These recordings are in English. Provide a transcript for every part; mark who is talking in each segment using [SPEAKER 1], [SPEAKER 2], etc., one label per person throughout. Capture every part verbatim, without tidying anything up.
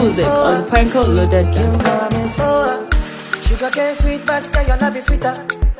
[SPEAKER 1] Music on Panko Loaded dot com.
[SPEAKER 2] Sugar cane sweet, but yeah, your love is sweeter.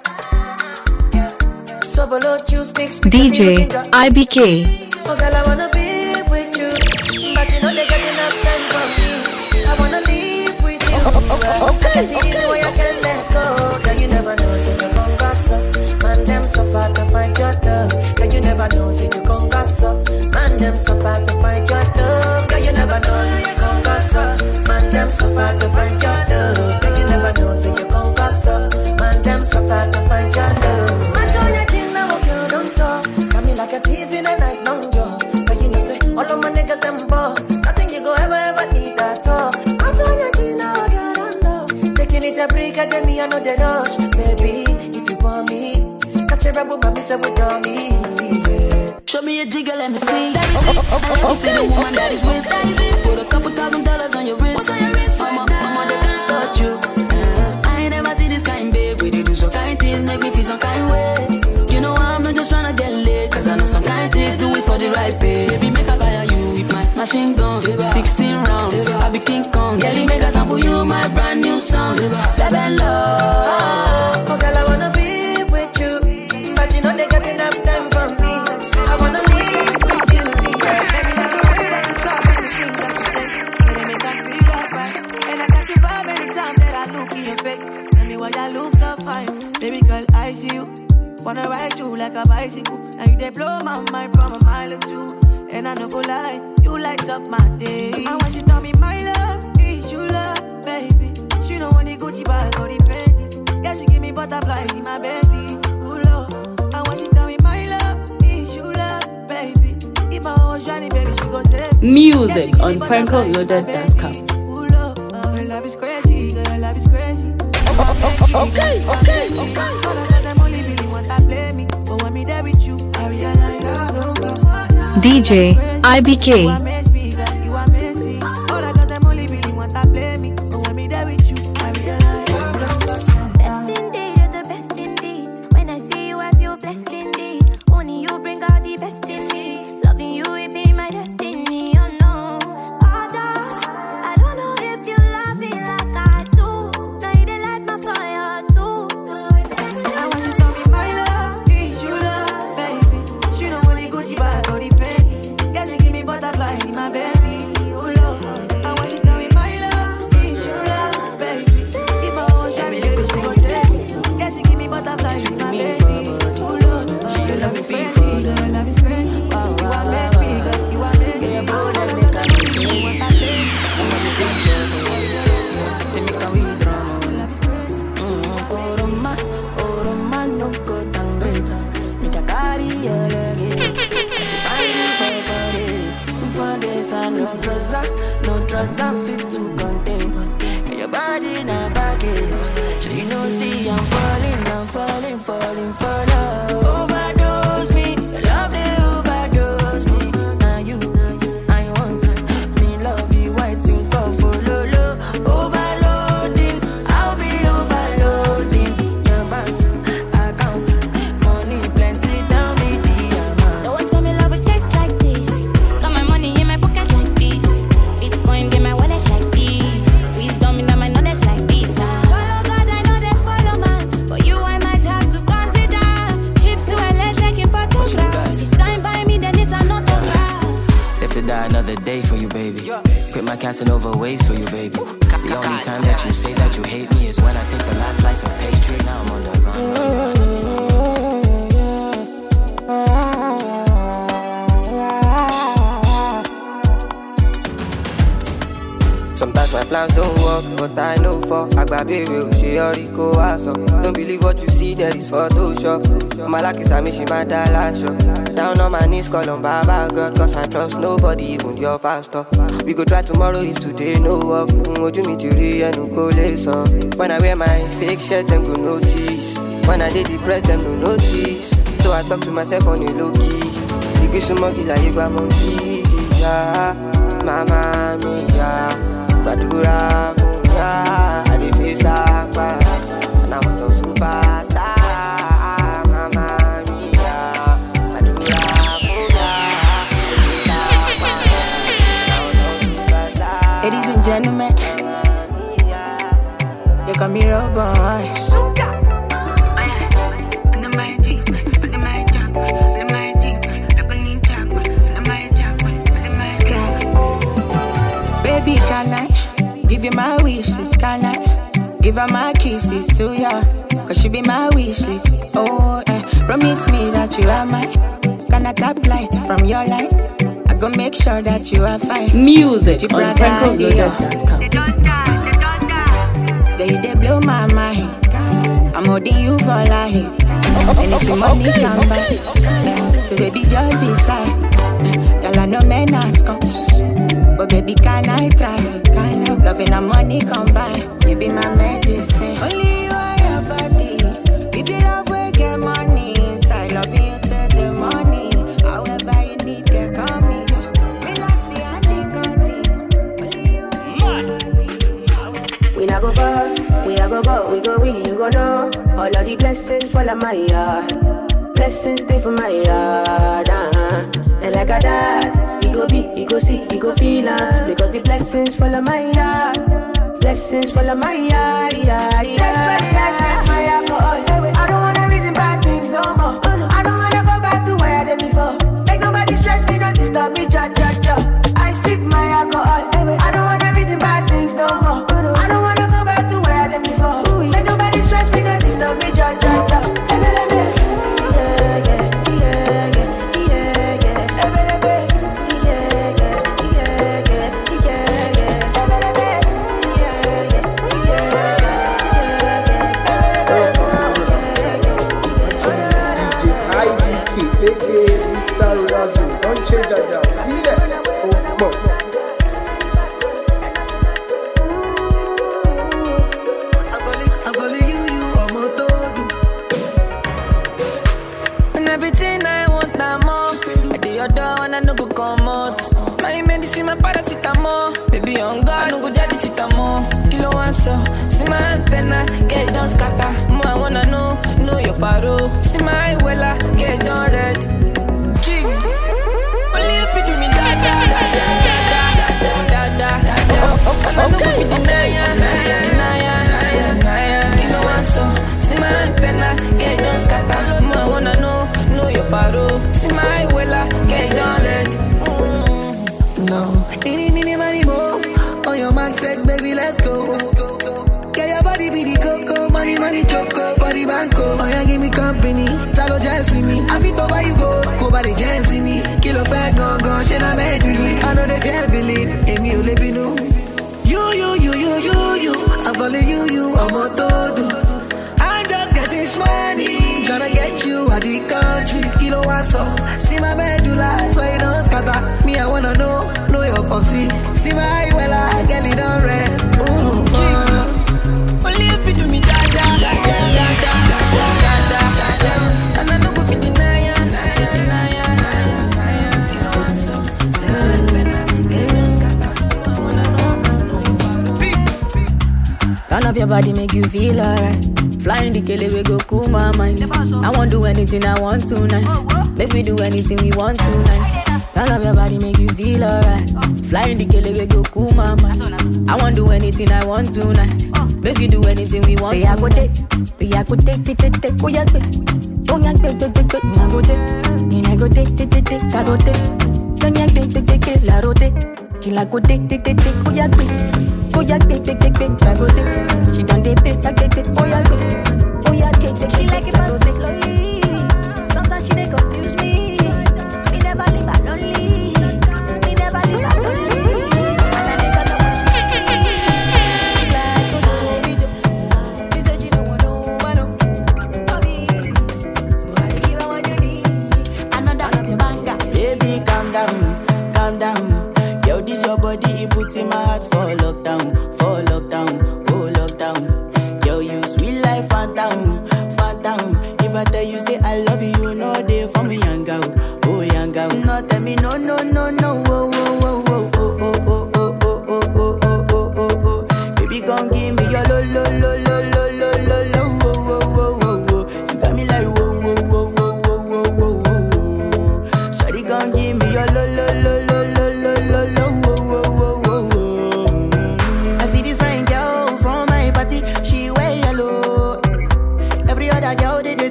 [SPEAKER 2] So below juice mix
[SPEAKER 3] D J I B K.
[SPEAKER 2] Oh girl, I wanna be with you, but you know they got enough time for me. I wanna live with you. Okay, I can see the way I can let go. Girl, you never know, so you gon' goss up. Man, them so far to find your love. Girl, you never know, so you gon' goss up. Man, them so far to find your love. Girl, you never know, so you gon' goss up. Man, them so far to find your love. Girl, you never know, so you gon' goss up. Man, them so far to find your love. Match on your chin, now girl, don't talk. Got me like a thief in the night, long jaw. But you know, say all of my niggas them ball. Nothing you go ever ever need at all. Match on your chin, now girl, don't know. Taking it a break, and then me I know the rush, baby. If you want me, catch a rebel, mommy say we don't me. Yeah.
[SPEAKER 4] Show me a jigger, let me see. That is it. And let me see the woman that is with. That is it. Put a couple thousand dollars on your wrist. What's on your wrist? Mama, mama, they can't touch you. Uh, I ain't never see this kind, babe. We do some kind things, make me feel some kind way. You know I'm not just tryna get laid, cause I know some kind chicks do it for the right pay. Baby, make a fire you with my machine gun. Sixteen rounds, I be King Kong. Girl, make a sample you my brand new song. Baby, love.
[SPEAKER 2] Oh girl, I wanna be with you, but you know they got enough time for me. I wanna live with you. Every single word that you talk, every thing that you say, it make me feel alright. And I catch you vibe anytime that I look in your face. Tell me why you look so fine, baby girl, I see you. Wanna ride you like a bicycle. Now you they blow my mind from a mile or two. And I no go lie, you light up my day. And when she tell me my love is you love, baby, she know when the Gucci bag or the Fendi. Yeah, she give me butterflies in my belly. Ooh, Lord. And when she tell me my love is you love, baby, if I was Johnny, baby, she go save me.
[SPEAKER 1] Music yeah, on Panko Loaded dot com.
[SPEAKER 2] Ooh, Lord. Uh, her love is crazy, girl, her love is crazy. Okay, okay, okay. Play me, but when me there with you, I realize I don't miss.
[SPEAKER 3] D J I B K.
[SPEAKER 2] You are messy. All the girls them only really want to play me, but when me there with you, I realize I don't miss.
[SPEAKER 5] Best indeed, you're the best indeed. When I see you, I feel blessed indeed. Only you bring out the best in me. Loving you, it be my destiny. Oh no, Father, I don't know if you love me like I do. Now you done light my fire too.
[SPEAKER 2] I want you to be my love, is you love, baby. She don't want the Gucci bag or the Fendi. Yeah, she give me butterflies in my belly. Oh Lord, I want you to be my love, is you love, baby. If I was trying to she go say, yeah, she give me butterflies in my belly. Oh Lord, she love is crazy, girl, love is crazy. You are messy, girl, you are messy. Yeah, bro, let me come to you. I'm not the same shit for you. Say me can we drama. Love is crazy. Oroma, oroma, no go down great. Make a carry your leg. I live for this, for this. I no trouser, no trouser fit to contain. And your body na baggage. So you know, see I'm falling, I'm falling, falling for love. Overdose me, your love they overdose me. Now you, I want me love you, I think of follow low. Overloading, I'll be overloading. Your bank account, money plenty, tell me the amount.
[SPEAKER 5] No one told me love would taste like this. Got my money in my pocket like this. Bitcoin in my wallet like this. Wisdom in my knowledge like this. Follow God, I know they follow man. But you, I might have to consider. Trips to L A taking photographs. You sign by me, then it's an autograph.
[SPEAKER 6] Live to die another day for you, baby. Quit my Casanova ways for you, baby. The only time that you say that you hate me is when I take the last slice of pastry. Now I'm on the run.
[SPEAKER 7] Sometimes my plans don't work, but I know for Agbabe will she already go aso. Don't believe what you see, there is Photoshop. My luck is I miss my dollar shop. Down on my knees, call on Baba God, cause I trust nobody, even your pastor. We go try tomorrow if today no work. Would you meet you and no go listen? When I wear my fake shirt, them go notice. When I did depressed, them no notice. So I talk to myself on a low key. You get some monkey like you got monkey. Yeah, mama mia. Badura funya, I dey face up, and I'm a superstar. Mama mia, Badura funya, I dey face up, and I'm a superstar.
[SPEAKER 4] Ladies and gentlemen.
[SPEAKER 2] call me road boy. Baby, can I give you my wish list? Can I give her my kisses to ya? Cause she be my wish list. Oh, eh. Promise me that you are mine. Can I tap light from your light? I go make sure that you are fine.
[SPEAKER 1] Music on Pranko Loaded dot com.
[SPEAKER 2] Girl, you they blow my mind. I'm holding you for life. Anything money can buy. So baby, just decide. Girl, I know men ask come. But baby, can I try? Can I? Loving and money combine. You be my medicine. Only you are your body. If you love, we get money inside. Loving you till the morning. However you need, get call me. Relax the handy, call me. Only you are your body.
[SPEAKER 8] We not go far, we not go go, we go we, you go know. All of the blessings fall on my yard. Blessings stay for my yard, uh-huh. And like a dad, you go be, you go see, you go feel uh, because the blessings fall on my yard. Blessings fall on my yard, yeah, yeah. That's why I set my alcohol. I don't wanna reason bad things no more. I don't wanna go back to where I did before. Make nobody stress me, don't disturb me, ja, ja, ja. I sip my alcohol. I don't wanna reason bad things no more. I don't wanna go back to where I did before. Make nobody stress me, don't disturb me, ja, ja, ja.
[SPEAKER 9] Don't change that down. Feel it. Oh, boss.
[SPEAKER 4] I'm calling you, you are my dog. And everything I want, I'm more. I do your door and I no go come out. My medicine, my paracetamol. Baby, on God, no go jadi sitamol. Kilo answer, see my antenna, get it done scatter. More I wanna know, know your paro. See my wella, get it done red. Jig. Only if you do me da da da da da da da da da da. And I know if you deny ya, deny ya, deny ya. Kilo answer, see my antenna, get it done scatter. More I wanna know, know your paro. See my wella, get it done red.
[SPEAKER 8] No, any, any, money more. On your mark, said, baby, let's go. Get your body, be the coco, money, money, choco, body, banco. Oh, yeah, give me company, talo, just see me. I fit over you go, go by the just see me. Kilo pack, gone, gone, shit, I'm mentally. I know they can't believe, Amy, you let me know. You, you, you, you, you, you. I'm calling you, you, I'm a todo. I'm just getting money, tryna get you out the country. Kilo waso, see my medulla, so you don't scatter. Me, I wanna know, know your popsy. See my well, I get it on red. Ooh,
[SPEAKER 4] only if you do me da da da da da da da da da. And I know go fit deny ya, deny ya, deny ya. Kilo waso, see my medulla, get it done scatter. I wanna know.
[SPEAKER 2] Turn up your body, make you feel alright. Flying the kele, we go cool my mind. I won't do anything I want tonight. Make we do anything we want tonight. Turn up your body, make you feel alright. Flying the kele, we go cool my mind. I won't do anything I want tonight. Make you do anything we want. Say I go take, say I go take, take, take, take. Oh yeah, take, oh yeah, take, take, take, take. I go take, and I go take, take, take, take. I go take, don't yeah, take, take, take, take. I go take, she like go take, take, take, take. Oh yeah, take, oh yeah, take, take, take, take. I go take, she done dey pay, take, take, take. Oh yeah, take, oh yeah, take, take, take. She like it fast slowly. Sometimes she dey confuse me. Me never leave her lonely. Me never leave her lonely.
[SPEAKER 10] Your body, it puts in my heart for lockdown, for lockdown, oh lockdown. Yo,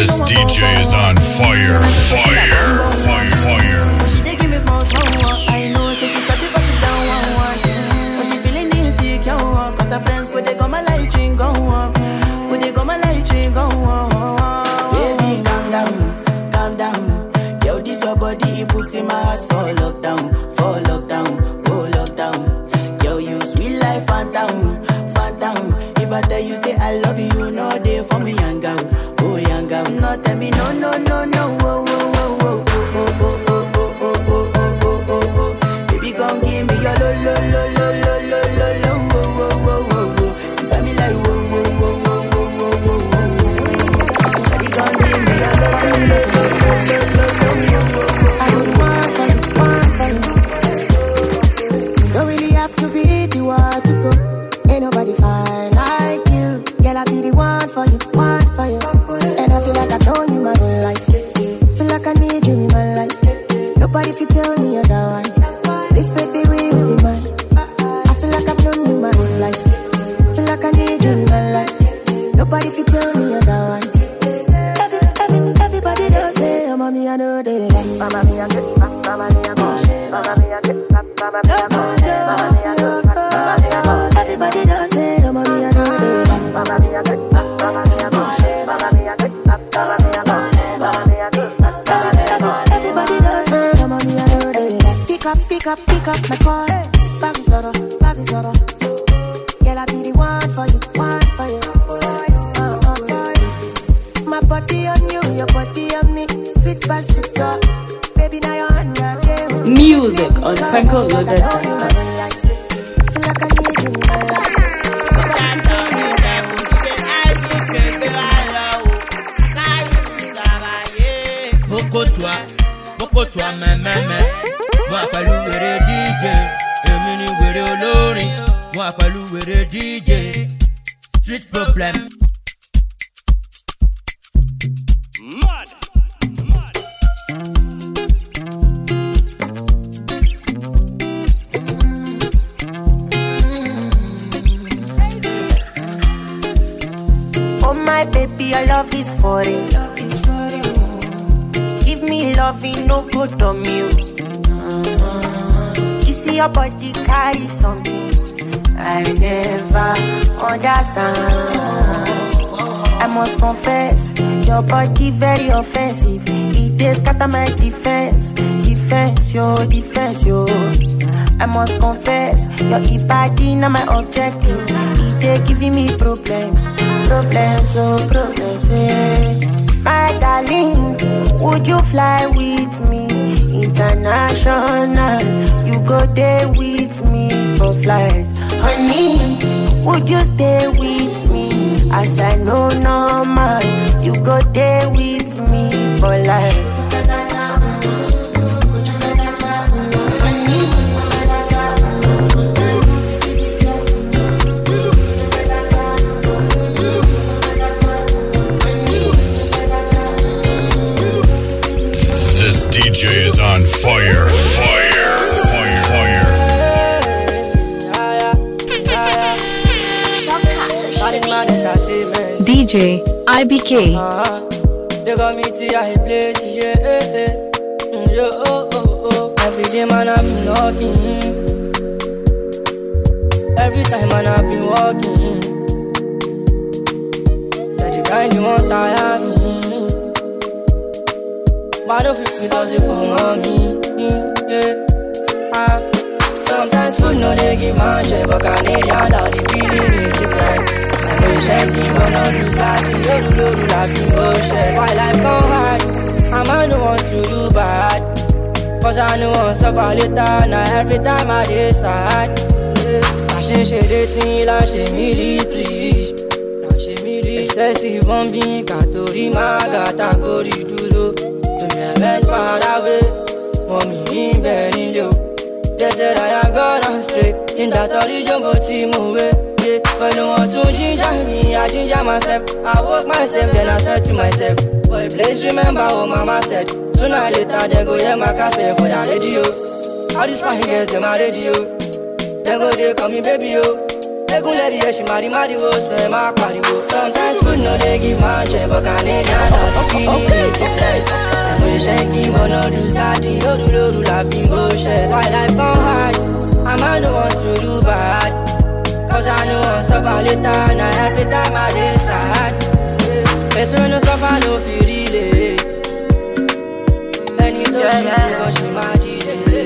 [SPEAKER 10] This D J is on fire, fire, fire, fire.
[SPEAKER 4] She dey give me small, small one. I know she she's a bit pass it down one, one. But she feeling insecure, cause her friends go they go my light ring go on, go they go my light ring go on. Baby, calm down, calm down. Yo, this your body, it puts in my heart for lockdown, for lockdown, oh lockdown. Yo, you sweet life, phantom, phantom. If I tell you say I love you, you know they for me young girl, oh young girl. No tell me no, no, no, no, oh, oh, oh, oh, oh, oh, oh, oh, oh, oh, oh, oh, oh. Baby, come give me your lo, lo, lo, lo, lo, lo, lo, lo, oh, oh, oh, oh, oh. You got me like whoa, whoa, whoa, whoa, whoa, whoa, whoa, whoa. Shawty, come give me your lo, lo, lo, lo, lo, lo, lo, lo. I would want for you, want for you. Don't really have to be the one to go. Ain't nobody fine like you. Girl, I be the one for you, one for you. And I feel like I've known you my whole life. Feel like I need you in my life. Nobody can tell me otherwise. This baby will be mine. I feel like I've known you my whole life. Feel like I need you in my life. Nobody can tell me otherwise. Every, every, everybody does say, oh, mommy, I know they like. Mama, me, I get back, mama, me, I get back, mama, me, I get back, mama, me, I get back, mama, me, I get back. Everybody does say, oh, mommy, I know they like. Mama, me, I get back, mama, me, I get back, mama, me, I get back, mama, me, I get back, mama, me, I get back. Everybody does say, oh, mommy, I know they like. Pick up, pick up, pick up my call. Baby Zoro, baby Zoro. Girl, I be the one for you, one for you. Uh, uh. My body on you, your body on me. Sweet by sweet girl. Baby, now you're on your game.
[SPEAKER 1] Music on Franco Loaded dot com.
[SPEAKER 4] Feel like I need you in my life.
[SPEAKER 11] Boko toi, boko toi, me me me. Moi pas louer D J, et mini wéré olórin. Moi pas louer D J. Street problem. Mad, mad.
[SPEAKER 2] Oh my baby, your love is for it. Give me loving, no good on you. You see your body carry something I never understand. I must confess, your body very offensive. It is scatter my defense, defense, yo, defense, yo. I must confess, your body not my objective. It is giving me problems, problems, oh problems, yeah. My darling, would you fly with me international? You go there with me for flight. Honey, would you stay with me? As I know no man, you go there with me for life.
[SPEAKER 10] This D J is on fire, fire, fire, fire.
[SPEAKER 3] D J I B K.
[SPEAKER 11] They got me to a place, yeah. Yo, oh, oh, oh. Every day, man, I've been walking. Every time, man, I've been walking. That you kind of want tire me. But if you does it for mommy, yeah. Ah. Sometimes food no they give man shit, but Canadian now the feeling is different. I know you shaking, but not you starting. You do do like you go share. Why life come hard? I'm I don't want to do bad, cause I know I'm suffer later. Now every time I decide, I should share this thing, I should military. I should military. Excessive bombing, Katori Magata, Gori Duro. To me, I went far away, mommy in Benilio. They said I got on straight in that original team away. Yeah, when no one to ginger me, I ginger myself. I walk myself, then I said to myself, boy, please remember what mama said. Sooner or later, they go hear my cassette for the radio. All these fine girls in my radio. They go, they call me baby, yo. They go let the she marry, marry, wo, swear my party, wo. Sometimes good no, they give my shit, but Canadian, that's the shaky, but no do starting. No do no do laughing, go share. Why life come hard? I'm I don't want to do bad. Cause I know I'll suffer later, and every time I dey sad. Best when no suffer, no feel relate. Any to she do, but she might delay.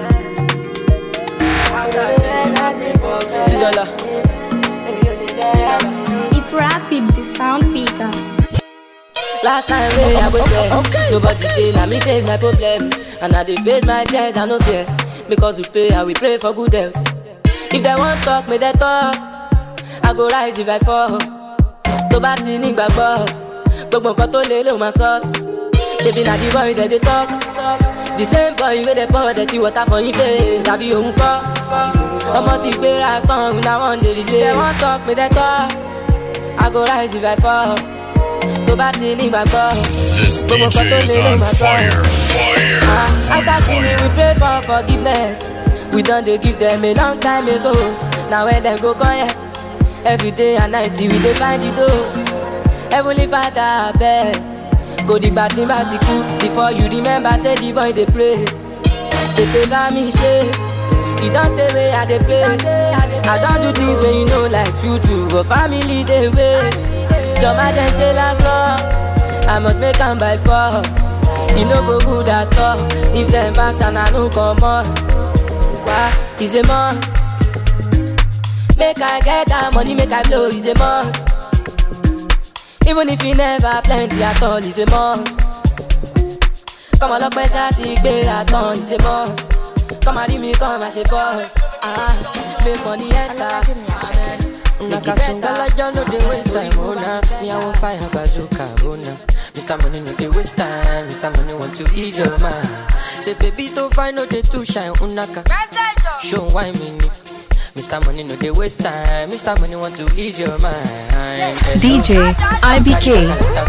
[SPEAKER 12] It's rapid, the sound figure.
[SPEAKER 13] Last time we I was there, okay. Nobody did, now me face my problem. And I dey face my fears, I no fear. Because we pray, I will pray for good health. If they want talk, may they talk. I go rise if I fall. To bá ti ní gbàgbọ́, gbogbo nǹkan tó lé ló máa sọ. Ṣebí na the boy that they talk. The same boy wey dey pour dirty water for him face. Àbí òun kọ́. Ọmọ ti gbéra kan, na one day delay. If they want talk, may they talk. I go rise if I fall. To bá ti ní gbàgbọ́, gbogbo nǹkan tó lé ló máa sọ. After sinning, we pray for forgiveness. We done they give them a long time ago. Now when them go come here, every day and night we dey find the door. Heavenly Father, I beg, go the batting batiku. Before you remember, say the boy they pray. They pay by me share. You don't tell me how they play. I don't do things when you know like you do, but family they wait. Joma dem say last song, I must make them by four. You no go good at all. If them banks and I no come on. Why? It's a must. Make I get that money, make I blow, it's a must. Even if you never plenty at all, it's a must. Come on, look my shawty, gbé àtàn, it's a must. Come and me, come and say boss. Ah, make money enter.
[SPEAKER 11] Nakasunga la jam no dey waste time, oh nah. Me I want fire bazooka, oh nah. Mister Money no dey waste time, Mister Money want to ease your mind. Say baby don't find no dey too shine, unaka. Show why me ni. Mister Money no dey waste time, Mister Money want to ease your mind.
[SPEAKER 3] D J I B K.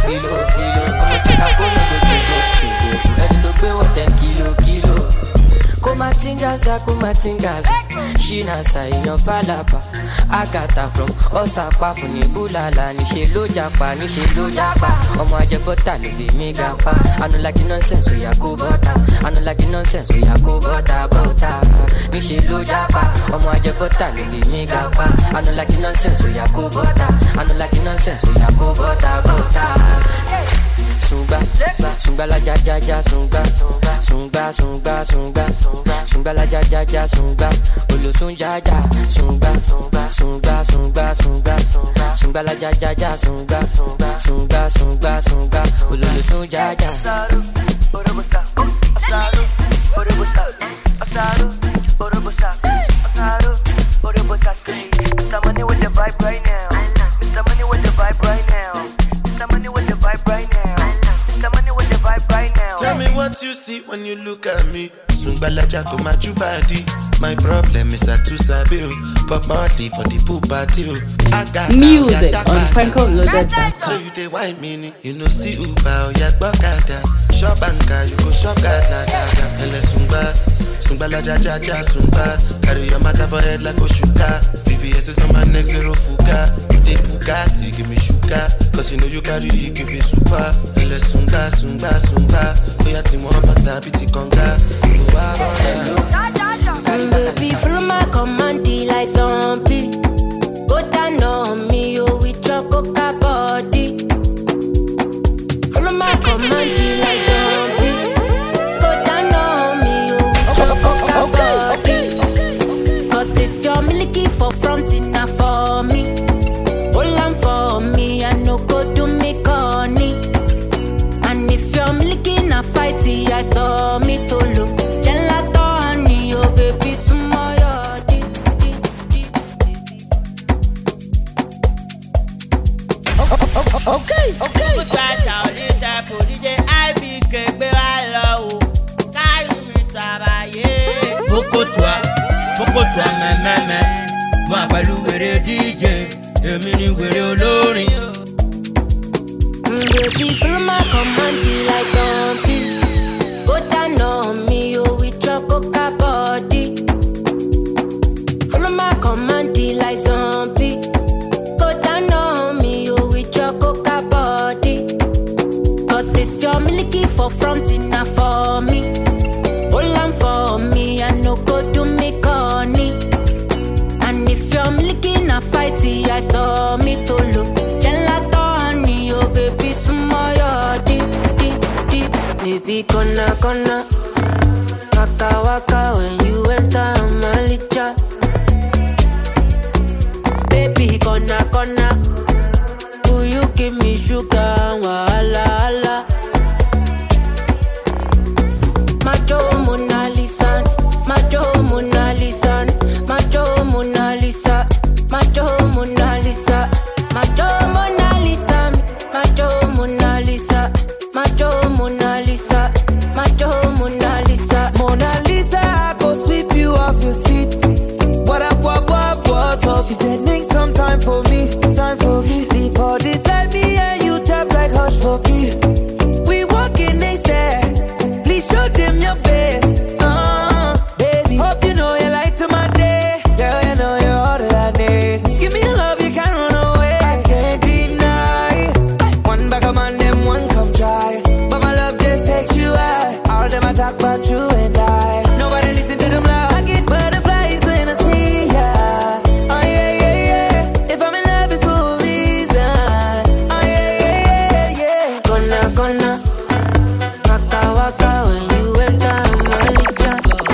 [SPEAKER 11] Kumatingaza, kumatingaza, Shina sa iyan falapa. Agata from Osapa funi bulala. Nishe lo japa, nishe lo japa. Omo aje bota lo be me gapa. I no like the nonsense, we ya go bota. I no like the nonsense, we ya go bota, bota. Nishe lo japa, omo aje bota lo be me gapa. I no like the nonsense, we ya go bota. I no like the nonsense, we ya go bota, bota. Sunga, sunga la ja ja ja sunga, sunga sunga sunga, sunga la ja ja ja sunga, olo sunga ja sunga, sunga sunga sunga, sunga la ja ja ja sunga, sunga sunga sunga, olo sunga ja. Orobosa, asaro, orobosa, asaro, orobosa, asaro, orobosa. Mister Money with the vibe right now. Mister Money with the vibe right now. Mister Money with the vibe right now.
[SPEAKER 14] Tell me what you see when you look at me. Sungbalaja go my body. My problem is I too sabi. Pop Marley for the pool party. I got
[SPEAKER 1] music on Franco Loaded dot com.
[SPEAKER 14] So you dey wine mini, you know see Uber or yak bakada. Shop banka, you go shop gada gada. Ele sungba, sungbalaja ja ja sungba. Carry your matter for head like Oshuka. V V S is on my neck, zero fuga. You dey bugasi, give me sugar. Cause you know you carry, you give me super. Ele sunga, sunga, sunga. Oya ti mo bata biti konga. You are
[SPEAKER 4] baby, follow my command, like zombie. Go down on me, oh, with your coca body. Follow my command, like zombie. Go down on me, oh, with your coca body. Cause this your milky for front enough for me. Hold on for me, I no go do me corny. And if you're milky na fighty, I saw me to look. Gelato honey, oh baby, smile.
[SPEAKER 15] Okay, okay. Good guys, I'll leave that for D J I B K, baby, I love you. Can you travailler? Boko toi, boko toi, me me me. Moi, pas l'ouvrir D J, et mini wéré olórin.
[SPEAKER 4] Baby, follow my command, like zombie. Go down on me, oh, with your coca body. Follow my command, like zombie. Go down on me, oh, with your coca body. Cause this your milky for front in
[SPEAKER 13] Baby, gonna, gonna. Waka, waka, when you enter my licha. Baby, gonna, gonna. Will you give me sugar? Wala, wala. Macho Mona Lisa, Macho Mona Lisa, Macho Mona Lisa, Macho Mona Lisa, Macho Mona Lisa, Macho Mona Lisa, Macho Mona Lisa, Macho Mona Lisa.
[SPEAKER 8] Mona Lisa, I go sweep you off your feet. What up, what, what, what's up? She said, make some time for me, time for me. See for this side, me and you tap like hush for me. We walking next there. Please show them your best. Uh, baby, hope you know you light to my day. Girl, you know you're all that I need. Give me your love, you can't run away. I can't deny. One bag of man, them one come try. But my love just takes you high. All them I talk about you and I. Nobody listen to them loud. I get butterflies when I see ya. Oh yeah, yeah, yeah. If I'm in love, it's for a reason. Oh yeah, yeah, yeah, yeah.
[SPEAKER 13] Gonna, gonna. Waka, waka, when you enter my licha.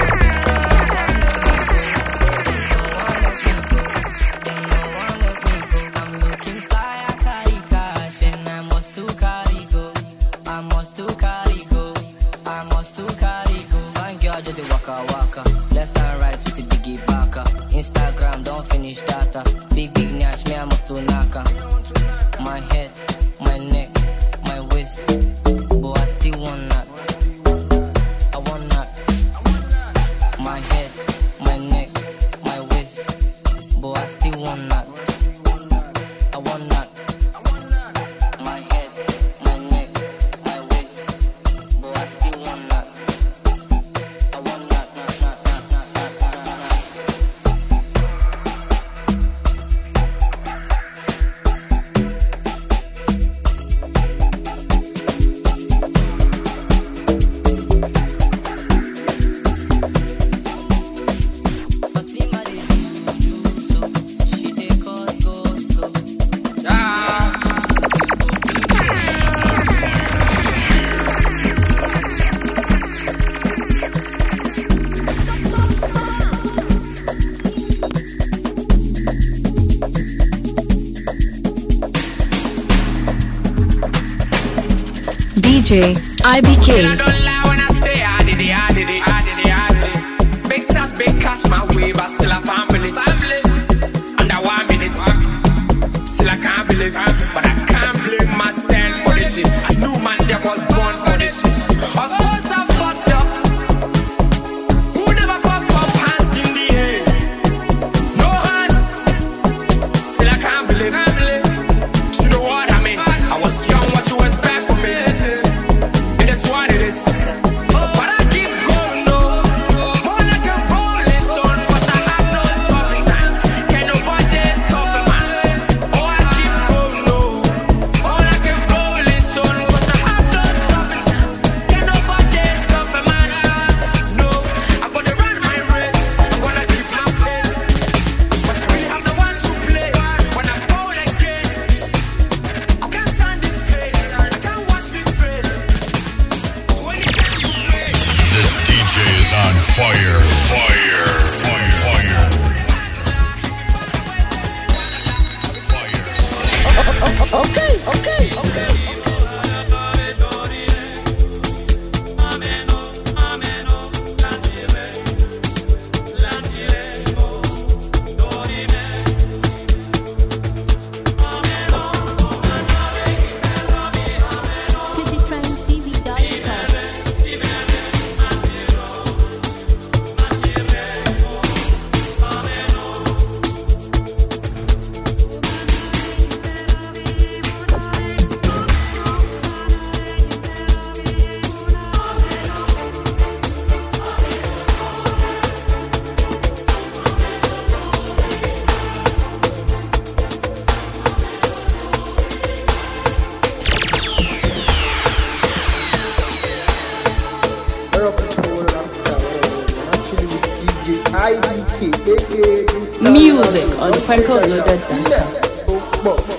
[SPEAKER 11] I'm looking fire, carry cash, and I must to carry go. I must to carry go. I must to carry go. Thank God you the waka waka. Left and right with the biggie baka. Instagram don't finish data. Big big nash, me I must to naka. My head, my neck, my waist. But I still want that. I want that. My head, my neck, my waist. But I still want that. I want that. My head, my neck, my waist. But I still want that. I want that. Nah, nah, nah, nah, nah, nah, Fatima dey do you so. She dey cause go slow.
[SPEAKER 3] D J I B K.
[SPEAKER 16] I don't lie when I say I did it, I did it, I did it, I did it. Big stars, big cash my way, but still a family. Family. Under one minute. Still I can't believe. But I can't blame myself for this shit. I knew man that was born for this shit. Of course I fucked up. Who never fucked up? Hands in the air. No hands. Still I can't believe. You know what I mean? I was young, what you expect from me? It is what it is. But I keep going, no. More like a rolling stone, 'cause I have no stopping time. Can't nobody stop me, man. Oh, I keep going, no. More like a rolling stone, 'cause I have no stopping time. Can't nobody stop me, man. No, I'm gonna run my race. I'm gonna keep my pace. But we have the ones who play. When I fall again, I can't stand this pain. I can't watch this fade.
[SPEAKER 10] This D J is on fire. Fire. Fire. Fire.
[SPEAKER 9] Okay, okay, okay.
[SPEAKER 1] Music on Franco Loaded dot com.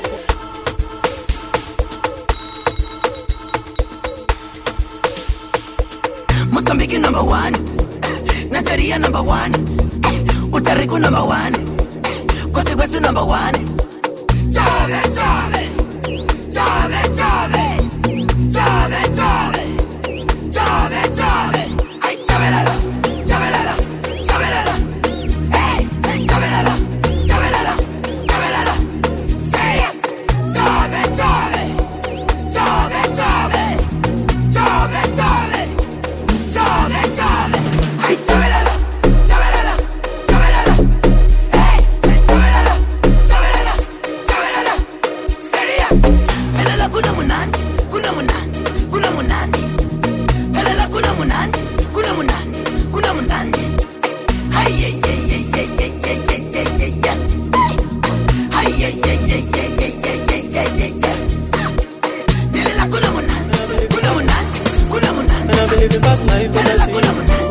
[SPEAKER 17] Mozambique number one, Nigeria number one, Puerto Rico number one, Costa Rica number one. Chave, chave, chave, chave, chave, chave, chave, chave. Ay, chave la la, chave la la, chave la la. Hey, hey, chave la la, chave la la, chave la la. Say yes, chave, chave, chave, chave, chave, chave, chave, chave. Ay, chave la la, chave la la, chave la la. Hey, hey, chave la la, chave la la, chave la la. Say yes. Pelala kuna munandi, kuna munandi, kuna munandi. Pelala kuna munandi, kuna munandi, kuna munandi. Hey, hey, hey, hey, hey, hey, hey, hey, hey, hey, hey. Hey, hey, hey, hey, hey, hey, hey, hey, hey, hey, hey. Pelala kuna munandi, kuna munandi, kuna munandi.
[SPEAKER 18] And I believe the past life when I see it.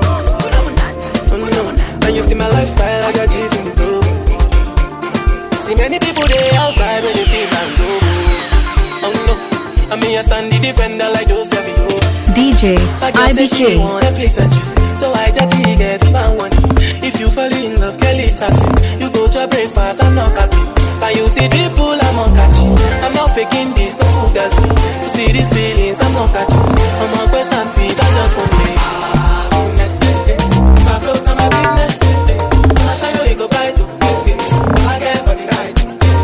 [SPEAKER 18] When you see my lifestyle, I got G's in the dough. See many people there outside when they feel I'm so oh no, I mean I stand the defender like Joseph Yo.
[SPEAKER 3] D J I B K.
[SPEAKER 18] Netflix and chill, so I just get even one. If you fall in love, Kelly satin. You go to breakfast, I'm not happy. But you see people, I'm not catching. I'm not faking this, no fugazi. You see these feelings, I'm not catching. I'm on quest and feed, I just want play. My blood, now my business. I shall know you go buy to I get for the night.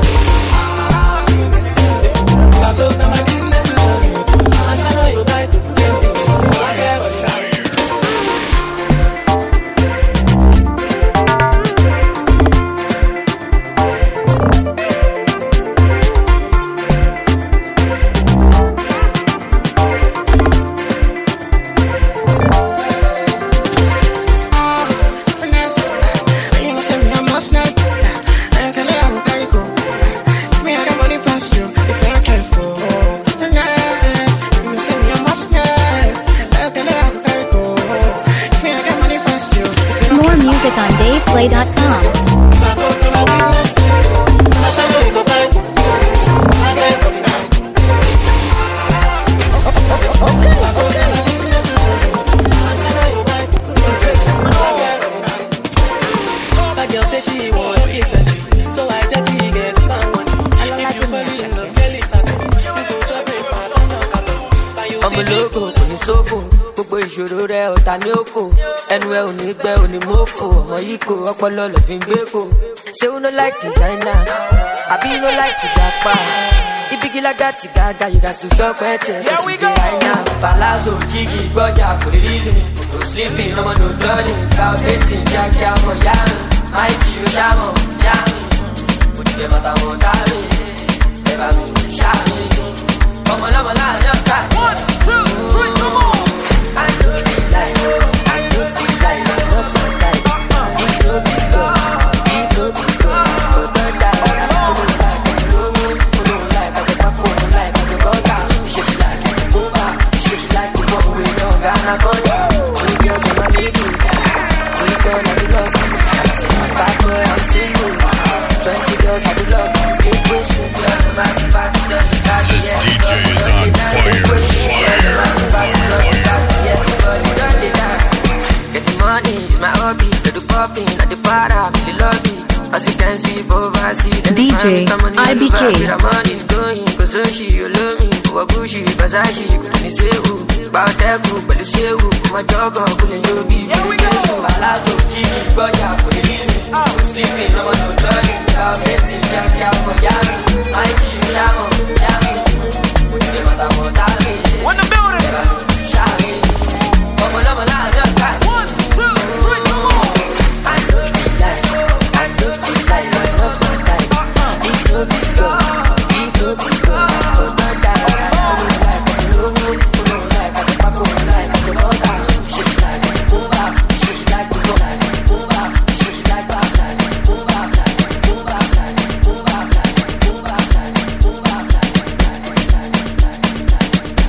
[SPEAKER 18] My blood, now my business. I shall know you buy to I get for the night.
[SPEAKER 3] More music on dave play dot com.
[SPEAKER 18] My girl say she want Netflix and chill, so I just get even one. If you fall in love, Kelly satin. You go to breakfast, I'm not happy.
[SPEAKER 19] ọmọ ológo kò ní sófò gbogbo ìṣòro rẹ ọ̀tá ní òkò ẹnu ẹ ò ní gbẹ ò ní mọ́fò ọmọ yìí kò ọpọlọ lọ fi ń gbé kò ṣé o no like designer àbí you no like to gbapá ibigilaga ti gàgà you gats to shop ẹtẹ ẹsùn dé àìná palazzo jígì gbọ́jà kò lè reason no sleeping ọmọ no dulling cow dating kíákíá mọ̀ yá mi máì jí o ṣá mọ̀ yá mi òdìdẹ mọ̀tà mọ̀ dá mi ẹ bá mi ṣá mi ọmọ lọ́mọ láàrin ọ̀ká. One, two, three, come on! I know the life, I know the life, I'm not my life. It no be good, it no be good. Oh, don't die, I don't like, I don't like, I don't like, I don't like, I don't like. She she like it, over, she she like it, but we don't got no money. Two girls in my middle, we don't have the love. Bad boy, I'm single. Twenty girls have the love. Big wish, girl, my back,
[SPEAKER 10] This D J is on fire, fire, fire,
[SPEAKER 19] get the money, it's my hobby. Get the popping, at the para, I'm in the lobby. As you can see, overseas.
[SPEAKER 3] D J I B K.
[SPEAKER 19] The money is going, cause she, you love me. Go Gucci, Versace, couldn't say who. Bout that group, but you say who. My dog, couldn't you be? Yeah, we go. Palazzo, Gigi, Goya, for the reason. I'm sleeping, I'm on the journey. I'm getting jack, yeah, for Yami. I cheat, Shamo, Yami. On the building! One, two, three, come on! I know the life, I know the life, I'm not my life. It no be good, it no be good. Oh, my God, I don't like, I don't like, I don't like, I don't like, I don't like. She like it, over, she like it, over, over, she like it, over, over, over, over, over, over.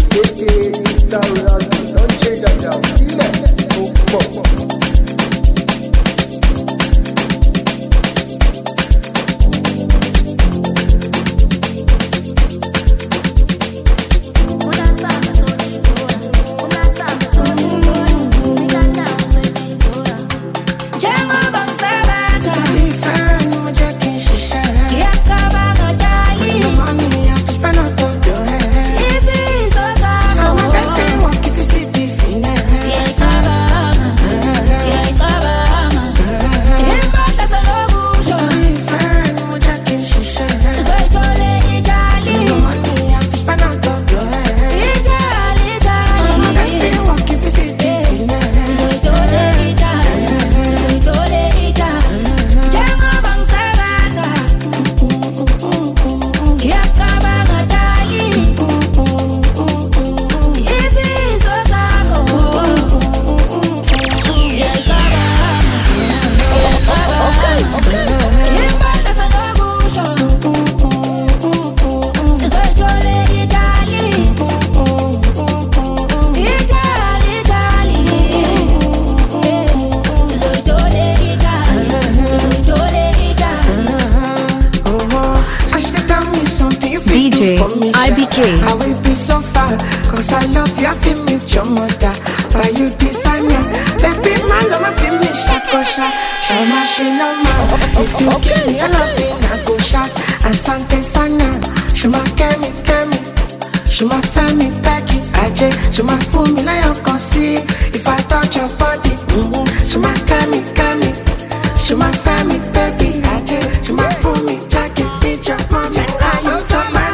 [SPEAKER 20] I B K.
[SPEAKER 8] I will be so far, cause I love you, I feel me, your mother. Why you designer? Baby, my love, I feel me, shakosha. Shama, shinama. If you give me a loving, I go shot. And Sante Sana. Shuma, kemi, kemi. Shuma, femi, Becky. Aje, Shuma, fool me, now you can see. If I touch your body, mm-hmm. Shuma, kemi, kemi. Shuma, femi, baby. Aje, Shuma, fool me, Jackie, bitch, your mommy. I use your money.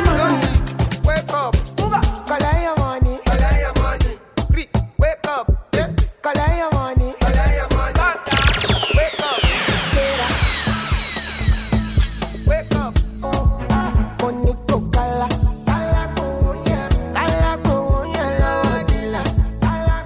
[SPEAKER 21] Wake up. Collect your money. Collect your money. Wake up. Yeah. Collect your money. Collect your money. Wake up. Wake up. Oh, money go kala. Kala go yeah. Kala go yeah. Lodila. Kala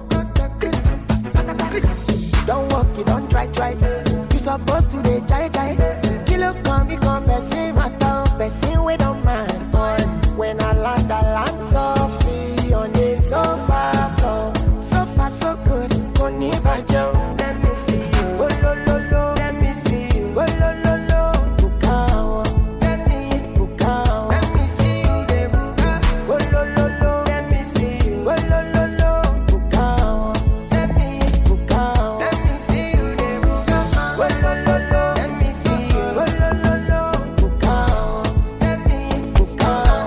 [SPEAKER 21] go. Don't walk it. Don't try try. You supposed to dey try try. Kilo come, you come, person matter, person we don't mind. When I land, I land softly on the sofa floor. So far, so good. Koni bajo, let me see you. Oh lo lo lo, let me see you. Oh lo lo lo, bukawa. Let me bukawa. Let me see you, de buka. Oh lo lo lo, let me see you. Oh lo lo lo, bukawa. Let me bukawa. Let me see you, de buka. Oh lo lo lo, let me see you. Oh lo lo lo, bukawa. Let me bukawa.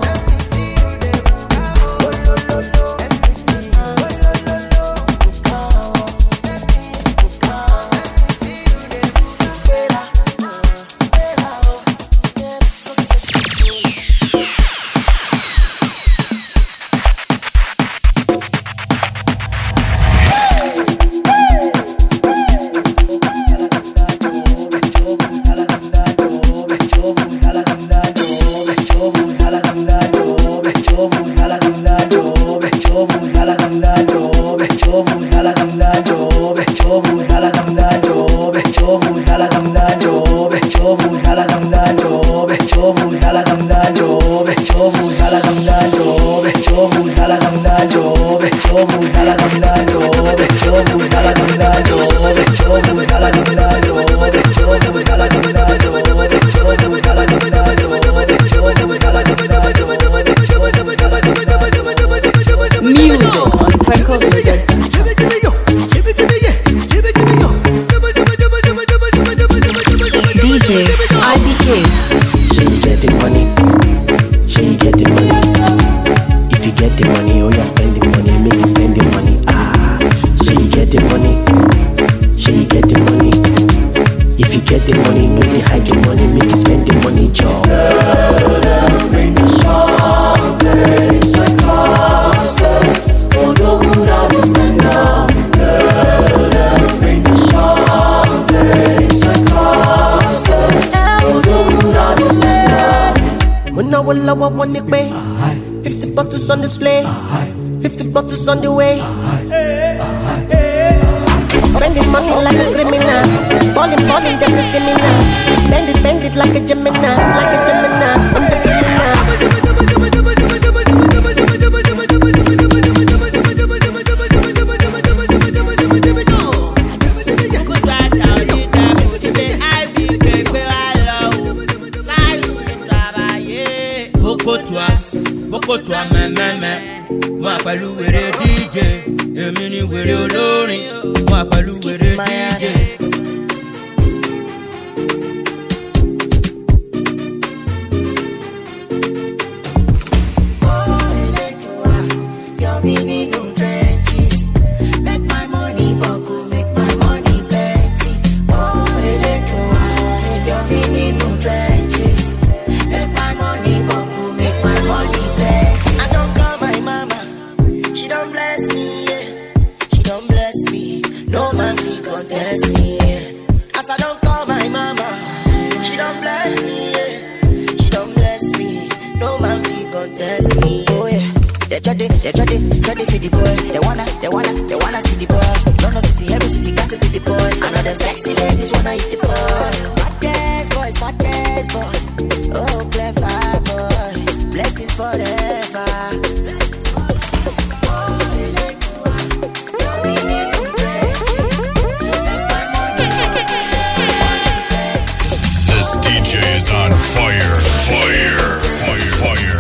[SPEAKER 21] fifty bottles on display, fifty bottles on the way. Spending money like a criminal, balling, balling, then the seminar. Bend it, bend it like a Gemini, like a Gemini, I'm the criminal.
[SPEAKER 15] wà pẹ̀lú wèrè D J. Èmi ni wèrè olórin, wà pẹ̀lú wèrè D J.
[SPEAKER 17] They try to, they try to, try to feed the boy. They wanna, they wanna, they wanna see the boy. London city, every city got to feed the boy. I know them sexy ladies wanna eat the boy. Smart ass boy, smart ass boy. Oh, clever boy. Blessings forever.
[SPEAKER 10] This D J is on fire, fire, fire, fire.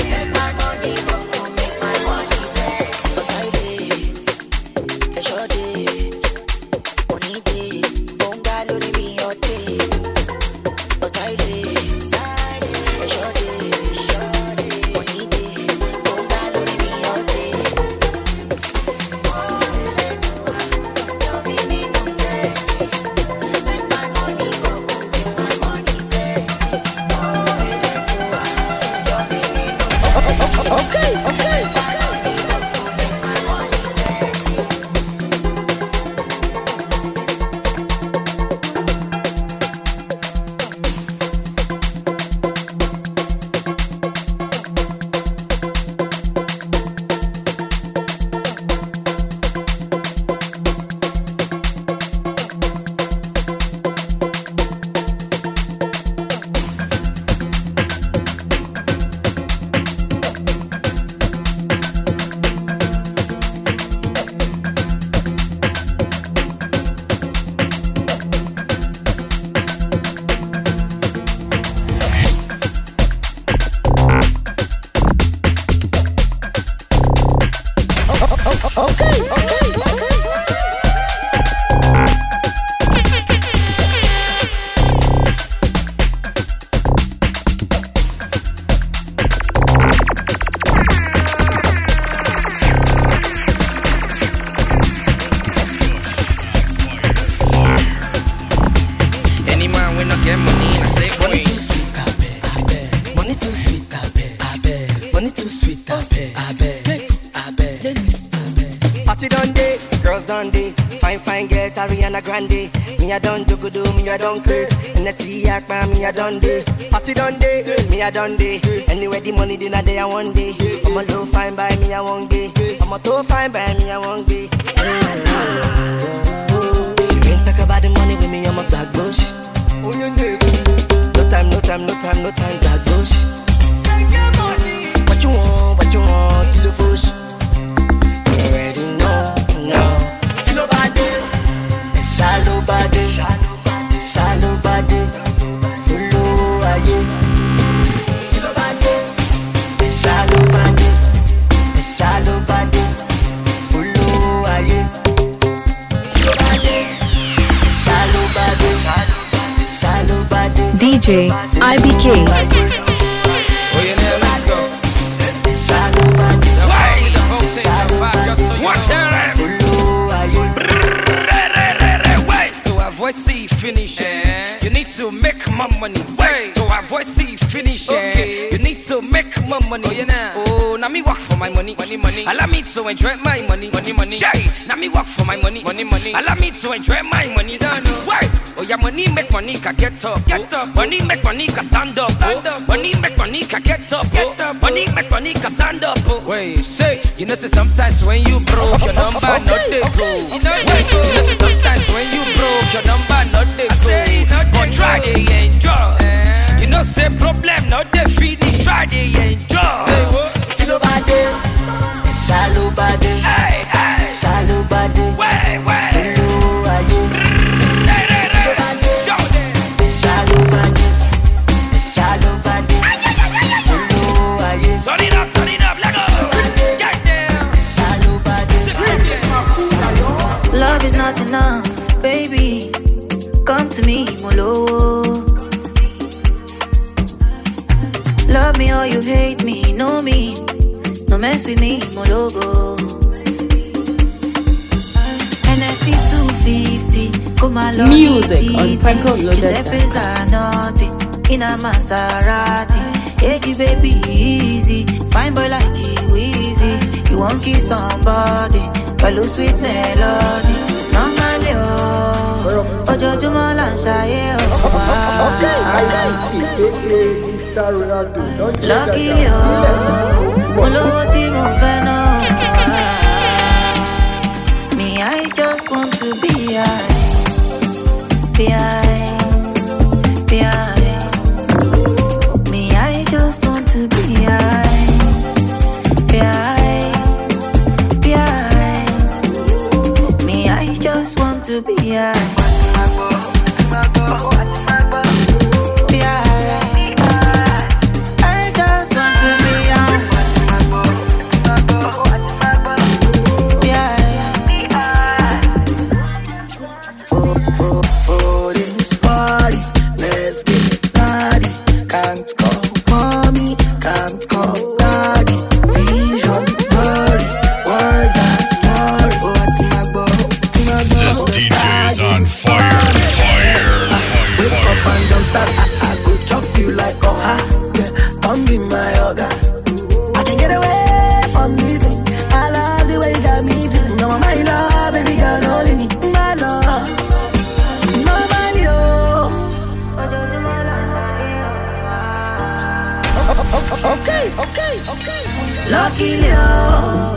[SPEAKER 7] Ariana Grande, me I don't do good, me I don't curse. And I see yak man, me I don't day. Party done day, me I done day. Anyway the money dinner day I one day. I'm a low fine by me I one day. I'm a too fine by me I one day. If you ain't talk about the money with me, I'm a black bush. No time, no time, no time, no time, black bush. What you want, what you want, kill the push. You already know, no. Kilo body. Shallow body, shallow body, follow aye. Kilo body, shallow body, shallow body, follow aye. Kilo body, shallow body, shallow body.
[SPEAKER 20] D J I B K.
[SPEAKER 16] Oh yeah, now let's go.
[SPEAKER 7] Shallow body,
[SPEAKER 16] shallow body, just so you watch that. See finish eh? You need to make more money. Wait, to avoid see finish okay. eh? You need to make more money. Oh, yeah, nah. Oh, now me work for my money, money, money. Allow me to enjoy my money, money, money. Shay, now me work for my money, money, money. Allow me to enjoy my money. Don't know. Wait, oh yeah, money make money can get up, get up. Money make money can stand up, stand up. Money make money can get up, get up. Money make money can stand up. Wait, say, you know say sometimes when you broke your number not they go. Wait, you know say sometimes when you broke your number not they go. But try to enjoy. You know say problem not they finish. Try to enjoy. Say what?
[SPEAKER 7] Kilo body, shallow body,
[SPEAKER 16] hey, hey.
[SPEAKER 7] Shallow body.
[SPEAKER 16] Wait, wait.
[SPEAKER 7] Follow aye. Kilo body, shallow body, shallow body, follow aye.
[SPEAKER 16] Turn it up, turn it up, let go. Get down.
[SPEAKER 2] be my logo. N S C two fifty, come along.
[SPEAKER 1] Music on Franco Loaded.
[SPEAKER 2] Giuseppe Zanotti in a Maserati. Hey, baby, easy. Fine boy like you, easy. You won't kiss somebody, but lose sweet melody. Normally, oh, Ojojumo la shaye oh. Lucky oh, Olowo ti mo fẹ́ náà. Me, I just want to be high, be high, be high. Me, I just want to be high, be high, be high. Me, I just want to be high. Lucky Leo.